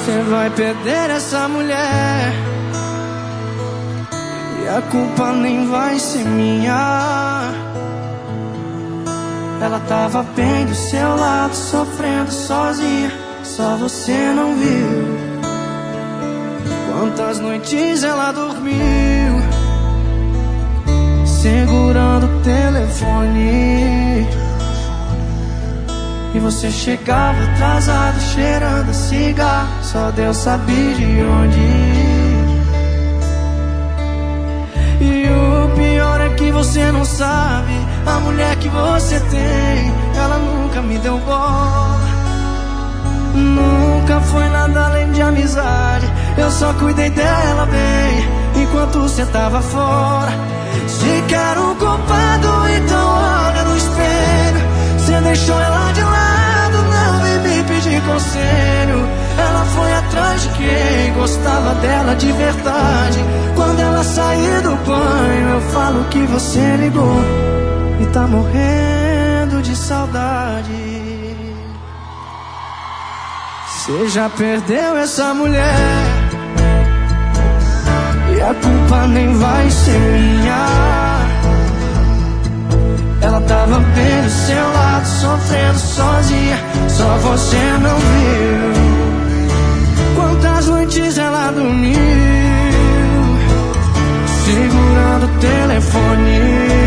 Você vai perder essa mulher e a culpa nem vai ser minha. Ela tava bem do seu lado, sofrendo sozinha, só você não viu. Quantas noites ela dormiu segurando o telefone, e você chegava atrasado, cheirando a cigarro, só Deus sabia de onde ir. E o pior é que você não sabe, a mulher que você tem, ela nunca me deu bola. Nunca foi nada além de amizade, eu só cuidei dela bem enquanto você tava fora. Se quer um culpado, então olha no espelho. Você deixou ela de lado, não vem me pedir conselho. Ela foi atrás de quem gostava dela de verdade. Quando ela sair do banho, eu falo que você ligou e tá morrendo de saudade. Você já perdeu essa mulher e a culpa nem vai ser minha. Ela tava bem do seu lado, sofrendo sozinha, só você não viu. Quantas noites ela dormiu segurando o telefone,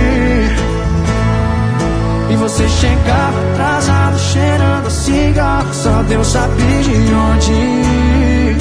e você chegava atrasado, cheirando a cigarro, só Deus sabia de onde ir.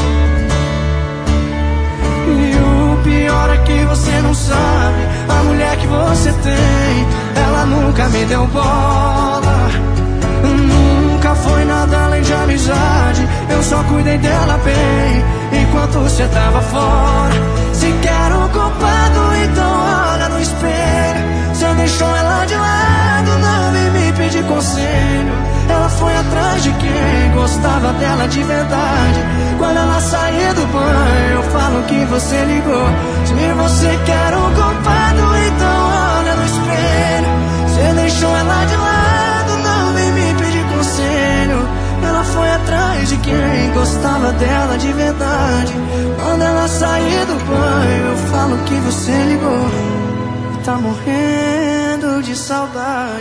E o pior é que você não sabe, a mulher que você tem, ela nunca me deu bola. Nunca foi nada além de amizade, eu só cuidei dela bem enquanto você tava fora. Se quer um culpado, então olha no espelho. Você deixou ela de lado, não vem me pedir conselho. Ela foi atrás de quem gostava dela de verdade. Quando ela sair do banho, eu falo que você ligou. Se você quer um culpado, então olha no espelho. Você deixou ela de lado, não vem me pedir conselho. Ela foi atrás de quem gostava dela de verdade. Quando ela sair do banho, eu falo que você ligou e tá morrendo de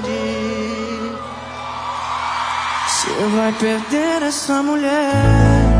saudade. Você vai perder essa mulher